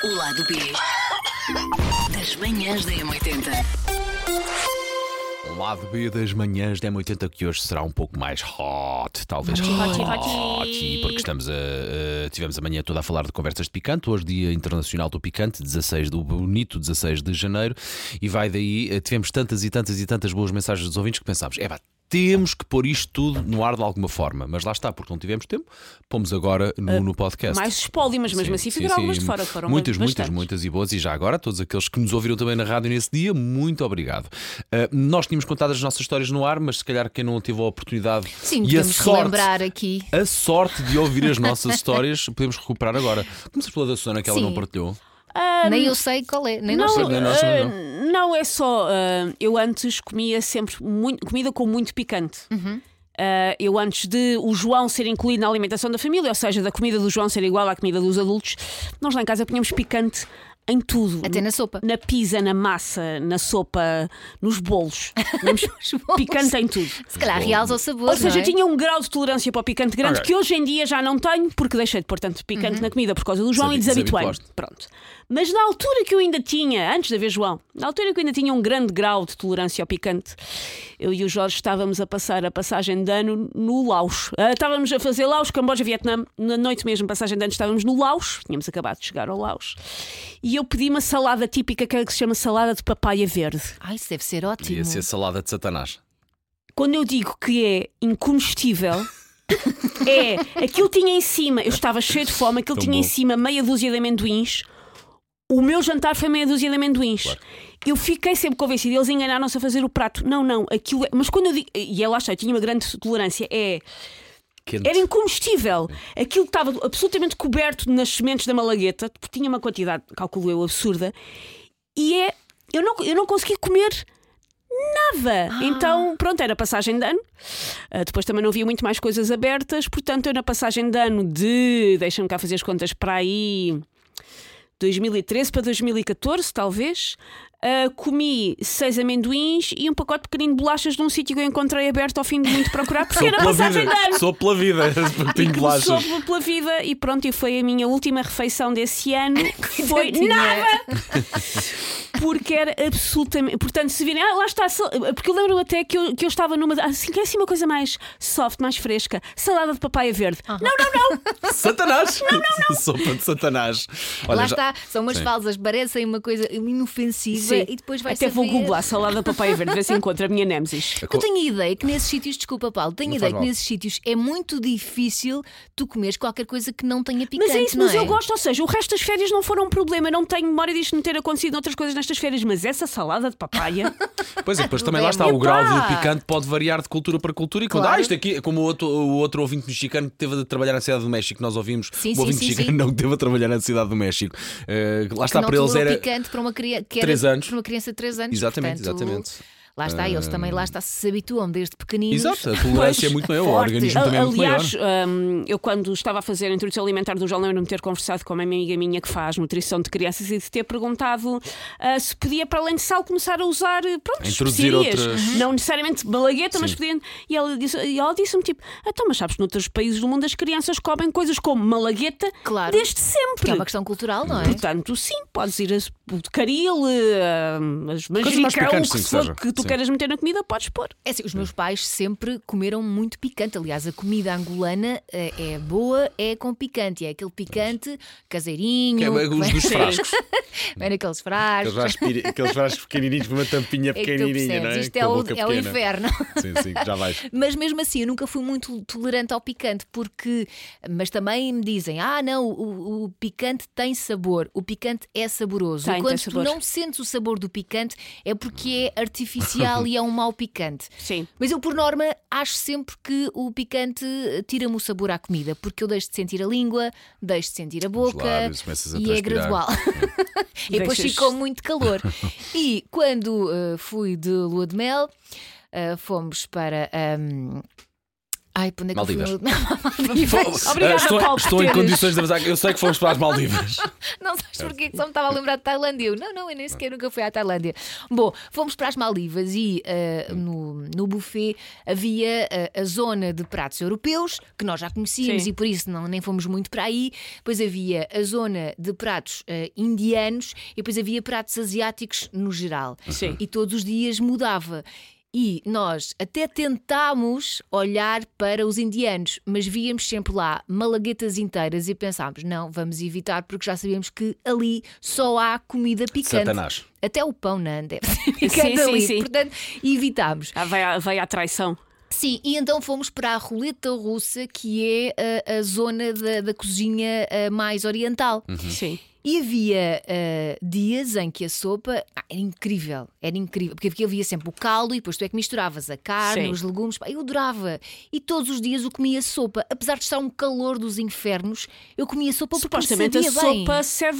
O lado B das manhãs da M80. O lado B das manhãs da M80, que hoje será um pouco mais hot, talvez hot, porque tivemos a manhã toda a falar de conversas de picante. Hoje, Dia Internacional do Picante, 16 do bonito 16 de janeiro, e vai daí, tivemos tantas e tantas e tantas boas mensagens dos ouvintes que pensámos, temos que pôr isto tudo no ar de alguma forma, mas lá está, porque não tivemos tempo, pomos agora no podcast. Mais espólio, mas mesmo assim ficaram algumas de fora, foram muitas e boas, e já agora, todos aqueles que nos ouviram também na rádio nesse dia, muito obrigado. Nós tínhamos contado as nossas histórias no ar, mas se calhar quem não teve a oportunidade e relembrar aqui a sorte de ouvir as nossas histórias, podemos recuperar agora. Começamos pela da Susana, que ela não partilhou. Nem eu sei qual é, nem nós não é só. Eu antes comia sempre comida com muito picante. Eu antes de o João ser incluído na alimentação da família, ou seja, da comida do João ser igual à comida dos adultos, nós lá em casa punhamos picante em tudo. Até na sopa. Na pizza, na massa, na sopa, nos bolos. Picante em tudo. Se calhar realça o sabor. Ou seja, não é? tinha um grau de tolerância para o picante grande que hoje em dia já não tenho, porque deixei de pôr tanto picante na comida por causa do João e desabituei-me. Pronto. Mas na altura que eu ainda tinha, antes de haver João, na altura que eu ainda tinha um grande grau de tolerância ao picante, eu e o Jorge estávamos a passar a passagem de ano no Laos. Estávamos a fazer Laos, Camboja, Vietnã. Na noite mesmo, passagem de ano, estávamos no Laos. Tínhamos acabado de chegar ao Laos. E eu pedi uma salada típica que se chama salada de papaya verde. Isso deve ser ótimo. Podia ser salada de Satanás. Quando eu digo que é incomestível, aquilo tinha em cima, eu estava cheio de fome, aquilo tinha em cima meia dúzia de amendoins. O meu jantar foi meia dúzia de amendoins. Claro. Eu fiquei sempre convencida, eles enganaram-se a fazer o prato. Não, aquilo é. Mas quando eu digo. E lá está, eu tinha uma grande tolerância. Quente. Era incomestível. Aquilo estava absolutamente coberto nas sementes da malagueta, porque tinha uma quantidade, calculo eu, absurda. E eu não consegui comer nada. Então, pronto, era passagem de ano. Depois também não havia muito mais coisas abertas. Portanto, eu na passagem de ano deixa-me cá fazer as contas para aí 2013 para 2014, talvez. Comi 6 amendoins e um pacote pequenino de bolachas de um sítio que eu encontrei aberto ao fim de muito procurar, porque era passagem de ano. Sou pela vida, papinho de bolachas. Sou pela vida e pronto, e foi a minha última refeição desse ano. Foi nada! Porque era absolutamente. Portanto, se virem, lá está. Porque eu lembro até que eu estava numa. Assim, que é assim uma coisa mais soft, mais fresca. Salada de papaya verde. Não! Satanás! Não! Sopa de Satanás. Olha, lá está, são umas falsas, parecem uma coisa inofensiva. E depois vai até vou googlar salada de papaya verde, ver se encontro a minha Nemesis. Eu tenho a ideia que nesses sítios, desculpa Paulo, nesses sítios é muito difícil tu comeres qualquer coisa que não tenha picante. Mas é isso, eu gosto, ou seja, o resto das férias não foram um problema. Eu não tenho memória disto não ter acontecido noutras coisas nestas férias, mas essa salada de papaya. Pois é, depois também lá está, o grau de picante pode variar de cultura para cultura. E quando isto aqui, como o outro ouvinte mexicano que teve a trabalhar na cidade do México, nós ouvimos o ouvinte mexicano não teve a trabalhar na cidade do México. Lá está, para eles era picante para uma criança 3 anos. Para uma criança de 3 anos. Exatamente. Lá está, eles também se habituam desde pequeninos. Exato, a tolerância é muito maior, o organismo também é muito maior. Aliás, eu quando estava a fazer a introdução alimentar do João, lembro-me de ter conversado com uma amiga minha que faz nutrição de crianças e de ter perguntado se podia, para além de sal, começar a usar especiarias. Não necessariamente malagueta, mas podia. E ela disse-me tipo, mas sabes que noutros países do mundo as crianças comem coisas como malagueta desde sempre. Que é uma questão cultural, não é? Portanto, sim, podes ir o de caril, as manjericão, o que for que tu queiras meter na comida, podes pôr. É assim, os meus pais sempre comeram muito picante. Aliás, a comida angolana é boa, é com picante. É aquele picante caseirinho. Que é os dos frascos. Vem naqueles frascos. Aqueles frascos pequenininhos, com uma tampinha pequenininha, não é? Isto é o inferno. Sim, já vais. Mas mesmo assim, eu nunca fui muito tolerante ao picante, mas também me dizem, não, o picante tem sabor, o picante é saboroso. E quando tu não sentes o sabor do picante, é porque é artificial e é um mau picante. Sim. Mas eu, por norma, acho sempre que o picante tira-me o sabor à comida, porque eu deixo de sentir a língua, deixo de sentir a boca e é gradual. E depois ficou muito calor. E quando fui de lua de mel, fomos para Ai, para onde é que Maldivas. eu fui? Maldivas. Obrigada, Paulo, Estou em condições de avançar. Eu sei que fomos para as Maldivas. Não sabes porquê que só me estava a lembrar de Tailândia? Eu nem sequer nunca fui à Tailândia. Bom, fomos para as Maldivas e no buffet havia a zona de pratos europeus, que nós já conhecíamos. Sim. E por isso nem fomos muito para aí. Depois havia a zona de pratos indianos e depois havia pratos asiáticos no geral. Sim. E todos os dias mudava. E nós até tentámos olhar para os indianos, mas víamos sempre lá malaguetas inteiras e pensámos, não, vamos evitar porque já sabíamos que ali só há comida picante. Satanás. Até o pão não deve ser picante Sim, ali. sim. Portanto, evitámos. Vai à traição. Sim, e então fomos para a roleta russa, que é a zona da cozinha mais oriental. Sim. E havia dias em que a sopa era incrível, porque havia sempre o caldo e depois tu é que misturavas a carne, Sim. os legumes, eu adorava. E todos os dias eu comia sopa, apesar de estar um calor dos infernos, eu comia sopa porque Supostamente a me sabia bem. sopa serve.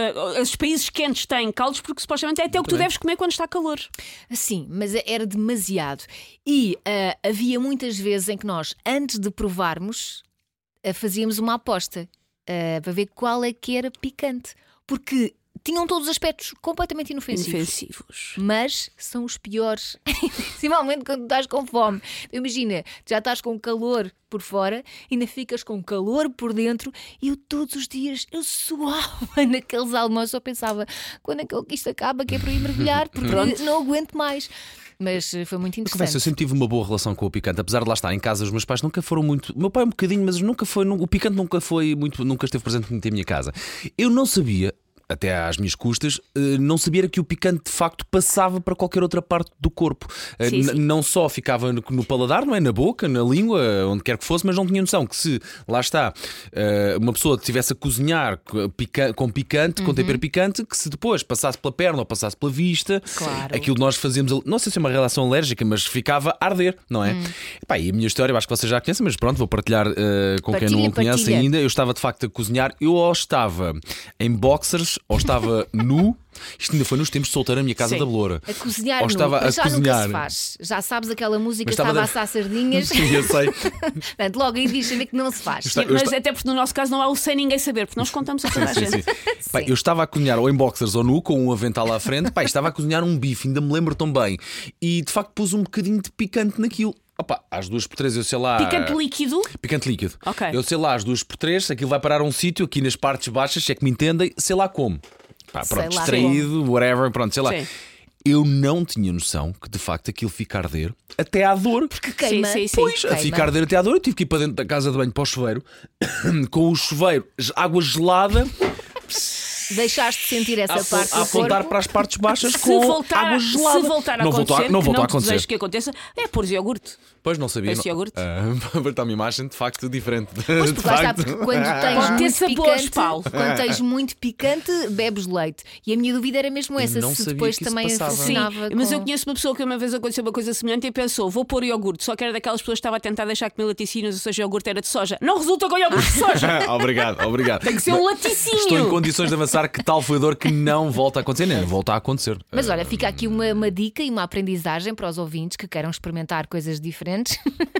Os países quentes têm caldos porque supostamente é até o que tu deves comer quando está calor. Sim, mas era demasiado. E havia muitas vezes em que nós, antes de provarmos, fazíamos uma aposta. Para ver qual é que era picante. Porque tinham todos os aspectos completamente inofensivos. Mas são os piores. Principalmente quando estás com fome. Imagina, já estás com calor por fora, ainda ficas com calor por dentro. E eu todos os dias eu suava naqueles almoços. Eu pensava, quando é que isto acaba? Que é para ir mergulhar? Porque não aguento mais. Mas foi muito interessante. Eu sempre tive uma boa relação com o picante, apesar de lá estar em casa, os meus pais nunca foram muito. O meu pai um bocadinho, mas nunca foi. O picante nunca foi muito, nunca esteve presente muito em minha casa. Eu não sabia, até às minhas custas, não sabia que o picante de facto passava para qualquer outra parte do corpo. Sim, sim. Não só ficava no paladar, não é? Na boca, na língua, onde quer que fosse, mas não tinha noção que se, lá está, uma pessoa estivesse a cozinhar com picante, com tempero picante, que se depois passasse pela perna ou passasse pela vista, Claro. aquilo que nós fazíamos, não sei se é uma reação alérgica, mas ficava a arder, não é? Epá, e a minha história, eu acho que vocês já conhecem, mas pronto, vou partilhar com quem não conhece ainda. Eu estava de facto a cozinhar, eu ou estava em boxers, ou estava nu. Isto ainda foi nos tempos de solteiro na minha casa da Beloura. A cozinhar ou estava nu, mas a já cozinhar. nunca se faz. Já sabes aquela música, Mas estava a assar sardinhas. Sim, eu sei. Portanto, logo aí diz que não se faz. Mas até porque no nosso caso não há o sem ninguém saber, porque nós contamos a toda a gente. Pá, eu estava a cozinhar ou em boxers ou nu, com um avental à frente. Pá, estava a cozinhar um bife, ainda me lembro tão bem. E de facto pus um bocadinho de picante naquilo. Opa, às 2x3 eu sei lá. Picante líquido? Picante líquido. Ok. Eu sei lá, às 2x3, aquilo vai parar a um sítio aqui nas partes baixas, se é que me entendem, sei lá como. Pá, pronto, Sei lá distraído, whatever, pronto, sei lá. Sim. Eu não tinha noção que de facto aquilo fica a arder até à dor. Porque queima. Sim. Pois, a Queima. ficar a arder até à dor. Eu tive que ir para dentro da casa de banho para o chuveiro, com o chuveiro, água gelada. Deixaste de sentir essa parte a do apontar corpo. para as partes baixas com água gelada. Se voltar a não acontecer, não voltou a que não acontecer. desejo que aconteça, é pôr iogurte. Pois não sabia. Esse iogurte? Para ver uma imagem de facto diferente. Pois, porque lá está, porque quando tens Pode ter muito sabores, picante, Paulo. quando tens muito picante, bebes leite. E a minha dúvida era mesmo essa, não se sabia depois que isso também passava. funcionava. Mas com... eu conheço uma pessoa que uma vez aconteceu uma coisa semelhante e pensou: vou pôr iogurte, só que era daquelas pessoas que estava a tentar deixar comer laticínios, ou seja, iogurte era de soja. Não resulta com iogurte de soja! Obrigado. Tem que ser um laticínio! Estou em condições de avançar que tal foi a dor que não volta a acontecer, nem volta a acontecer. Mas olha, fica aqui uma dica e uma aprendizagem para os ouvintes que queiram experimentar coisas diferentes.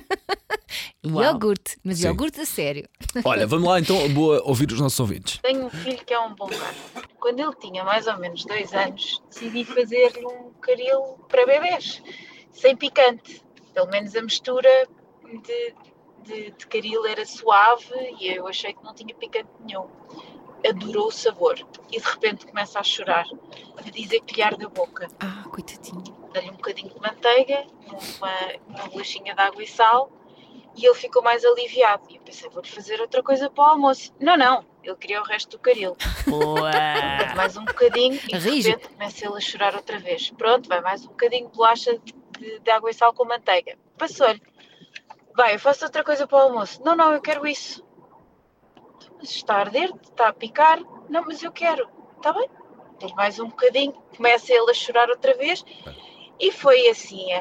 Uau. Iogurte, mas Sim. iogurte a sério. Olha, vamos lá então ouvir os nossos ouvintes. Tenho um filho que é um bom gajo. Quando ele tinha mais ou menos 2 anos, decidi fazer-lhe um caril para bebés, sem picante. Pelo menos a mistura de caril era suave e eu achei que não tinha picante nenhum. Adorou o sabor e de repente começa a chorar, a dizer que lhe arde a boca. Ah, coitadinho. Dei-lhe um bocadinho de manteiga, uma bolachinha de água e sal e ele ficou mais aliviado. E eu pensei, vou-lhe fazer outra coisa para o almoço. Não, ele queria o resto do caril. Boa! Mais um bocadinho e de Rige. repente começa ele a chorar outra vez. Pronto, vai mais um bocadinho de bolacha de água e sal com manteiga. Passou-lhe. Vai, eu faço outra coisa para o almoço. Não, eu quero isso. Mas está a arder, está a picar. Não, mas eu quero. Está bem. Dei mais um bocadinho. Começa ele a chorar outra vez. E foi assim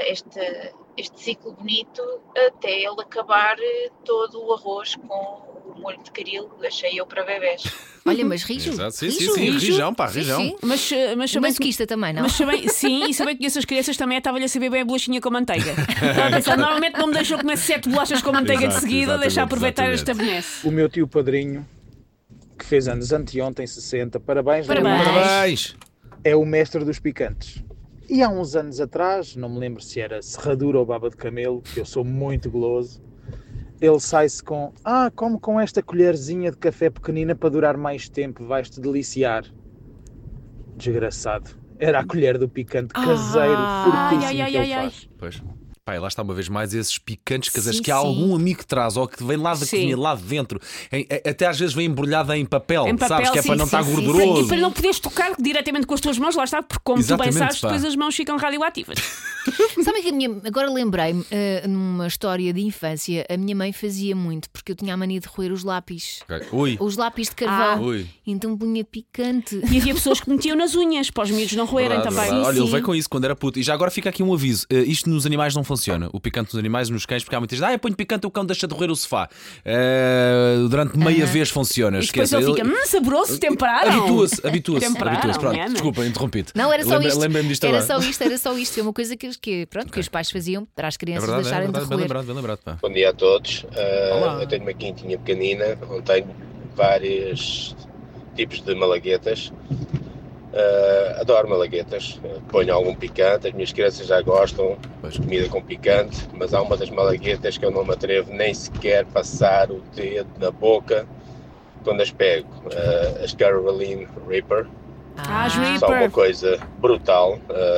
este ciclo bonito até ele acabar todo o arroz com molho de caril, achei eu para bebés. Olha, mas rijo. Sim, rijão, pá, rijão. Sim. Mas masoquista também, não? Mas sim, e sabem que essas crianças também estava-lhe a saber bem a bolachinha com manteiga. Estava a pensar, normalmente não me deixam comer 7 bolachas com manteiga de seguida, deixa aproveitar esta benesse. O meu tio padrinho, que fez anos anteontem, 60, parabéns. É o mestre dos picantes. E há uns anos atrás, não me lembro se era serradura ou baba de camelo, que eu sou muito goloso, ele sai-se com, come com esta colherzinha de café pequenina para durar mais tempo, vais-te deliciar. Desgraçado. Era a colher do picante caseiro, fortíssimo que ele faz. Pois. Pá, lá está uma vez mais esses picantes caseiros que há algum amigo que traz ou que vem lá da cozinha, lá de dentro, até às vezes vem embrulhada em papel, sabes, que é para não estar gorduroso. E para não poderes tocar diretamente com as tuas mãos, lá está, porque como tu bem sabes, depois as mãos ficam radioativas. Sabem que agora lembrei-me, numa história de infância, a minha mãe fazia muito, porque eu tinha a mania de roer os lápis. Os lápis de carvão. Então punha picante. E havia pessoas que metiam nas unhas, para os miúdos não roerem também. Olha, ele veio com isso quando era puto. E já agora fica aqui um aviso: isto nos animais não funciona. O picante nos animais e nos cães, porque há muitas vezes, eu ponho picante, o cão deixa de roer o sofá. Durante meia vez funciona. E depois ele fica, saboroso, temperaram. Habitua-se. Pronto, desculpa, interrompi-te. Não, era só isto. Lembrei-me disto era só isto. É uma coisa que os pais faziam para as crianças deixarem de roer. Bem lembrado, pá. Bom dia a todos. Eu tenho uma quintinha pequenina, onde tenho vários tipos de malaguetas. Adoro malaguetas, ponho algum picante, as minhas crianças já gostam de comida com picante, mas há uma das malaguetas que eu não me atrevo nem sequer passar o dedo na boca quando as pego, as Caroline Reaper. São uma coisa brutal,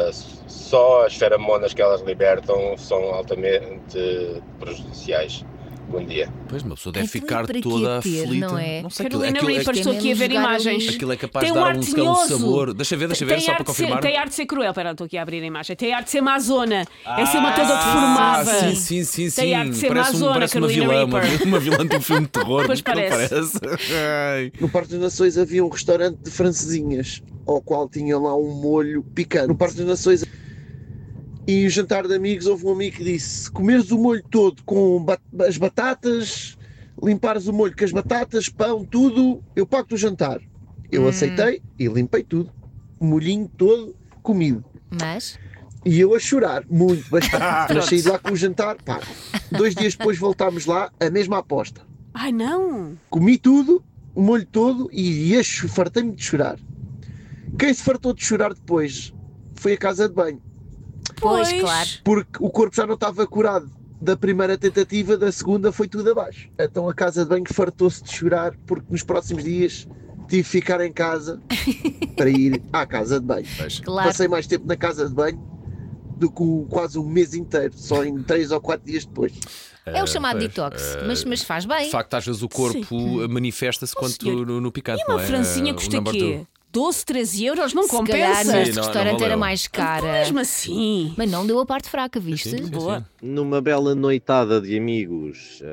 só as feromonas que elas libertam são altamente prejudiciais. Bom dia. Pois, uma pessoa deve ficar toda aflita. Não sei, Carolina Reaper, estou aqui a ver imagens. Aquilo é capaz de dar um sabor. Deixa ver só para confirmar. Tem arte de ser cruel. Espera, estou aqui a abrir a imagem. Tem arte de ser amazona. É ser uma toda deformada. Sim. Tem arte de ser amazona, Carolina Reaper. Uma vilã de um filme de terror. Pois parece. No Parque das Nações havia um restaurante de francesinhas, ao qual tinha lá um molho picante. No Parque das Nações... E o jantar de amigos, houve um amigo que disse: comeres o molho todo com as batatas, limpares o molho com as batatas, pão, tudo, eu pago-te o jantar. Eu aceitei e limpei tudo, o molhinho todo comido. Mas? E eu a chorar, muito, bastante. Mas saí de lá com o jantar, 2 dias depois voltámos lá, a mesma aposta. Ai não! Comi tudo, o molho todo, e fartei-me de chorar. Quem se fartou de chorar depois foi a casa de banho. Pois, claro. Porque o corpo já não estava curado da primeira tentativa, da segunda foi tudo abaixo. Então a casa de banho fartou-se de chorar, porque nos próximos dias tive de ficar em casa para ir à casa de banho. Claro. Passei mais tempo na casa de banho do que quase um mês inteiro, só em 3 ou 4 dias depois. É o chamado detox, mas faz bem. De facto, às vezes o corpo manifesta-se quando no picante. E uma francinha custa quê? 12, 13 euros, não compensa. Se calhar neste restaurante era mais cara. Mesmo assim. Mas não deu a parte fraca, viste? Sim. Boa. Numa bela noitada de amigos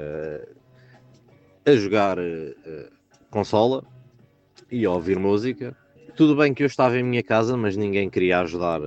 a jogar consola e a ouvir música. Tudo bem que eu estava em minha casa, mas ninguém queria ajudar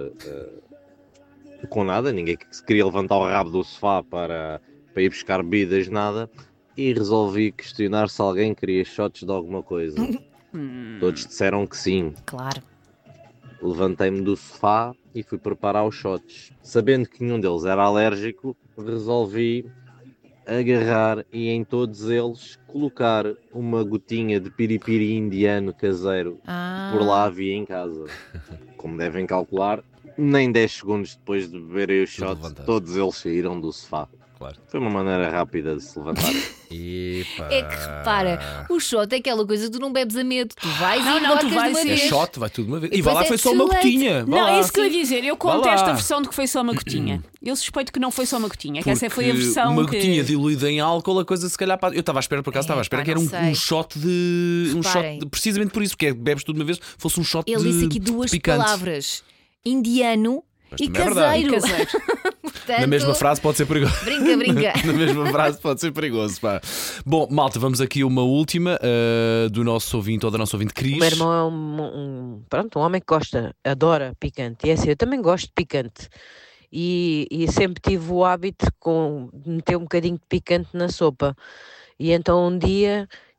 com nada. Ninguém queria levantar o rabo do sofá para ir buscar bebidas, nada. E resolvi questionar se alguém queria shots de alguma coisa. Todos disseram que sim. Claro. Levantei-me do sofá e fui preparar os shots. Sabendo que nenhum deles era alérgico, resolvi agarrar e em todos eles colocar uma gotinha de piripiri indiano caseiro que por lá havia em casa. Como devem calcular, nem 10 segundos depois de beberem os shots, todos eles saíram do sofá. Claro. Foi uma maneira rápida de se levantar. É que repara, o shot é aquela coisa que tu não bebes a medo. Tu vais tu vais de uma vez. Shot, vai tudo de uma vez. E vai lá, foi só uma gotinha. Não, é isso que eu ia dizer. Eu conto esta versão de que foi só uma gotinha. Eu suspeito que não foi só uma gotinha. Que essa foi a versão uma gotinha diluída em álcool, a coisa se calhar... Eu estava à espera, por acaso, que era um shot de... precisamente por isso, porque bebes tudo de uma vez, fosse um shot de picante. Ele disse aqui 2 palavras. Indiano e caseiro. Portanto, na mesma frase pode ser perigoso. Brinca. Na mesma frase pode ser perigoso. Pá. Bom, malta, vamos aqui a uma última do nosso ouvinte ou da nossa ouvinte Cris. O meu irmão é um homem que adora picante. E é assim, eu também gosto de picante. E sempre tive o hábito de meter um bocadinho de picante na sopa. E então um dia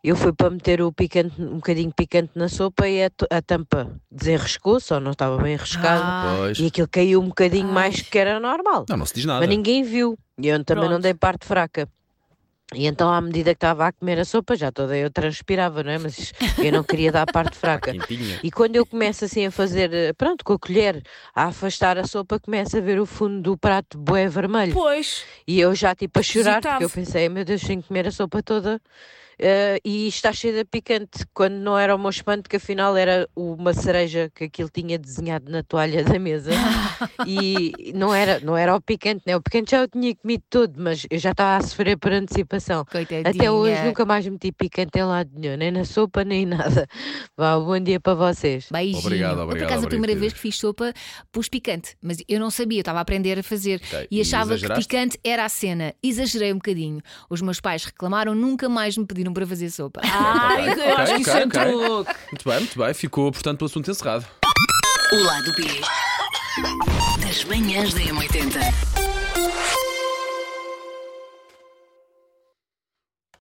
Eu fui para meter o picante, um bocadinho picante na sopa e a tampa desenrascou-se, ou não estava bem enrascada. E aquilo caiu um bocadinho mais que era normal. Não se diz nada. Mas ninguém viu. E eu também não dei parte fraca. E então, à medida que estava a comer a sopa, já toda eu transpirava, não é? Mas eu não queria dar a parte fraca. E quando eu começo assim a fazer, pronto, com a colher, a afastar a sopa, começo a ver o fundo do prato bué vermelho. Pois. E eu já tipo a chorar, porque eu pensei, meu Deus, tenho que comer a sopa toda. E está cheio de picante, quando não era o meu espanto, que afinal era uma cereja que aquilo tinha desenhado na toalha da mesa. E não era o picante, né? O picante já eu tinha comido todo, mas eu já estava a sofrer por antecipação. Coitadinha. Até hoje nunca mais meti picante em lado nenhum, nem na sopa, nem nada. Vá, bom dia para vocês. Beijinho. Obrigado. Por acaso, a primeira vez que fiz sopa, pus picante, mas eu não sabia, eu estava a aprender a fazer. E achava que picante era a cena. Exagerei um bocadinho. Os meus pais reclamaram, nunca mais me pediram para fazer sopa. Eu acho que isso é truque. Muito bem. Ficou, portanto, o assunto encerrado. O lado B das manhãs da M80.